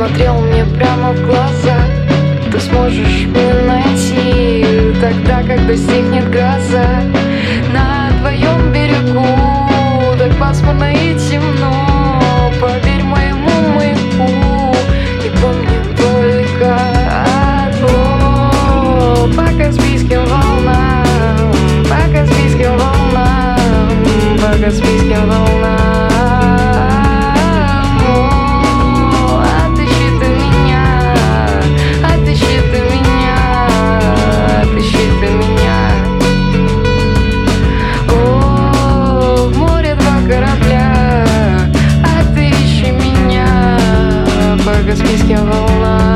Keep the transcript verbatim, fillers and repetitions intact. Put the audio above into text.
смотрел мне прямо в глаза. Ты сможешь меня найти тогда, когда стихнет гроза. На твоем берегу так пасмурно и темно. Поверь моему маяку и помни только одно: по Каспийским волнам, по Каспийским волнам, по Каспийским волнам. По Каспийским волнам.